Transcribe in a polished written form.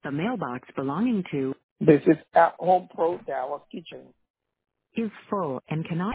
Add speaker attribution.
Speaker 1: The mailbox belonging to
Speaker 2: This is at Home Pro Dallas Kitchen.
Speaker 1: is full and cannot